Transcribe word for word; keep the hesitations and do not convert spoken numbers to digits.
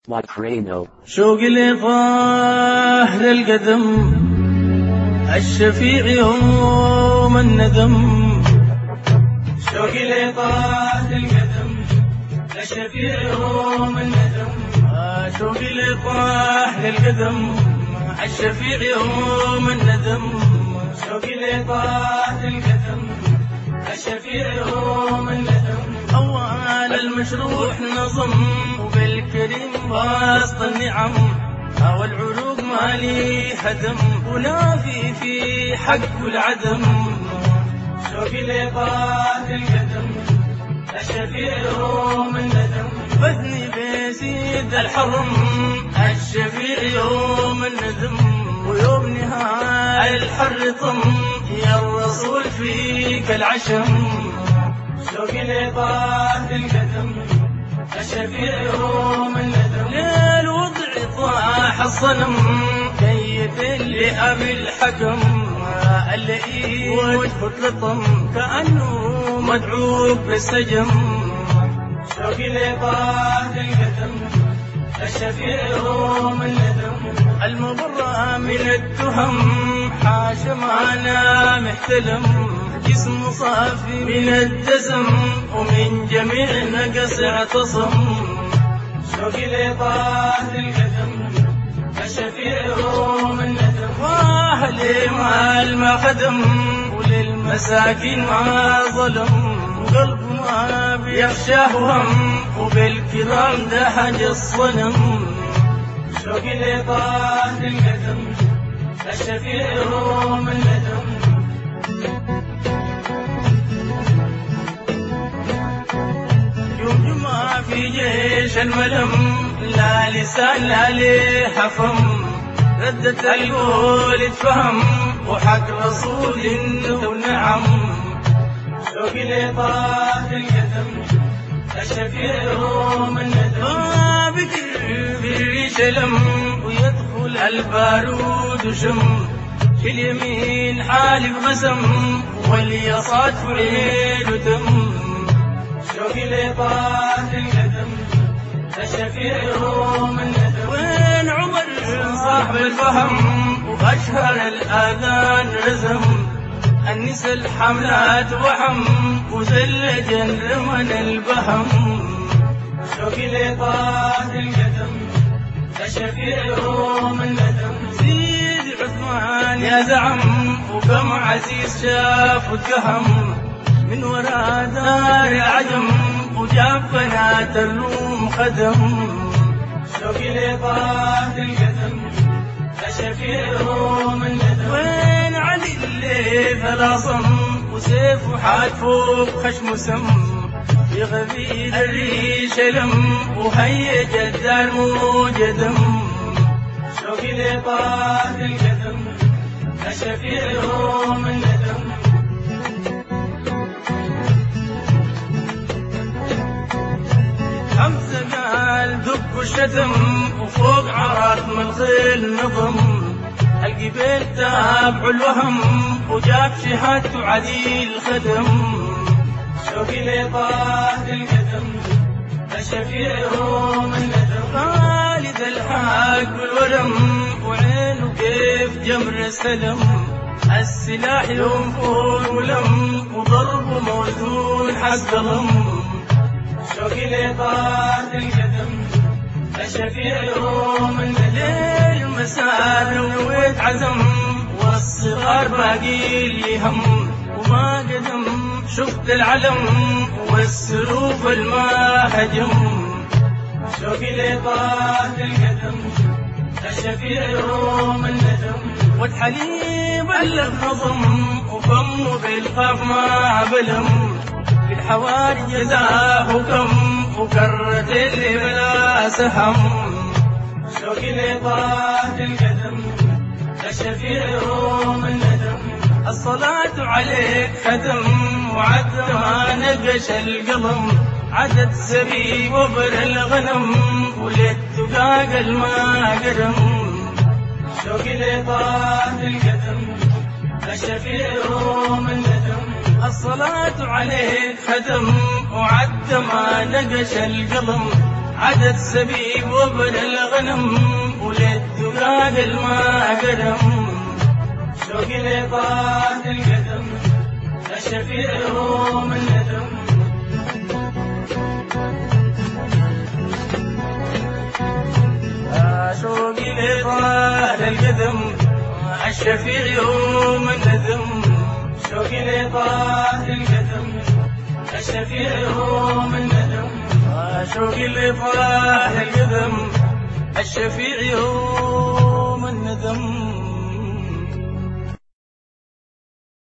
Macrino. شوق لطاهر القدم الشفيع يوم الندم. شوق لطاهر القدم الشفيع يوم الندم. شوق لطاهر القدم الشفيع يوم الندم. شوق لطاهر القدم الشفيع يوم الندم. أول المشروع نظم وبالكريم واسط النعم. هوى العروق مالي هدم ونافي في حق العدم. شوقي لطاهر القدم الشفيع يوم الندم. بثني بيزيد الحرم الشفيع يوم الندم. ويوم نهاية الحر طم يا الرسول فيك العشم. شوقي لطاهر القدم الشفيع يوم الندم. ليل وضع طاح الصنم كيف اللي أبي الحكم. اللي وجهه لطم كأنه مدعوك بالسجم. شوقي لطاهر القدم الشفيع يوم الندم. المبرأ من التهم حاش معنا محتلم. جسم صافي من الدسم ومن جميع نقص اعتصم. شوقي لطاهر القدم الشفيع يوم الندم. واهلي مال ما خدم وللمساكين ما ظلم. وقلبه ما بيخشاه هم وبالكرام دهج الصنم. شوقي لطاهر القدم الشفيع يوم الندم. يوم جمعة في جيش الملم لا لسان لا ليه فم. ردت القول اتفهم وحق رسول ونعم. شوقي لطاهر القدم الشفيع يوم الندم. بكر في الريش لم ويدخل البارود شم. في اليمين حالف قسم واليسار فريد تم. شوقي لطاهر القدم الشفيع يوم الندم. وين عمر صاحب الفهم وأشهر الآذان رزم. النساء الحملات وحم وزلج رمن البهم. شوقي لطاهر القدم الشفيع يوم الندم. سيدي عثمان يا زعم وكم عزيز شاف واتكهم. من وراء دار العجم وجاب بنات الروم خدم. شوقي لطاهر القدم الشفيع يوم الندم. وين علي اللي ثلاصم وسيف وحاد فوق خشم سم. يغذي الريش لم وهيج الدار موجدم. شوقي لطاهر القدم الشفيع يوم الندم. حمزة قال دب الشتم وفوق عرات من الخيل نظم. القبيل تابع الوهم وجاب شهادته عديل خدم. شوقي لطاهر القدم الشفيع يوم الندم. خالد الحق والورم وعينه كيف جمر السلم. السلاح يوم فوق ولم وضربه موزون حق قلم. شوقي لطاهر القدم الشفيع يوم الليل مساء نويت عزم. والصغار باقي لي هم وما قدم. شفت العلم والسلوف الما هجم. شوقي لطاهر القدم الشفيع يوم الندم. والحليب بلغ نظم وفمه بالقاف ما بلم. في الحواري جزاه كم وكرت اللي بلا سهم. شوقي لطاهر القدم الشفيع يوم الندم. الصلاة عليك ختم وعد ما نقش القلم. عدد سبي وبر الغنم وللدقاق الما قدم. شوقي لطاهر القدم الشفيع يوم الندم. الصلاة عليك ختم وعد ما نقش القلم. عدد سبيب وابن الغنم وللدقاق الما قدم شوقي لطاة القدم الشفيع يوم الندم شوقي لطاة القدم الشفيع يوم الندم شوقي لطاة القدم الشفيع يوم الندم شوقي لطاة القدم الشفيع يوم الندم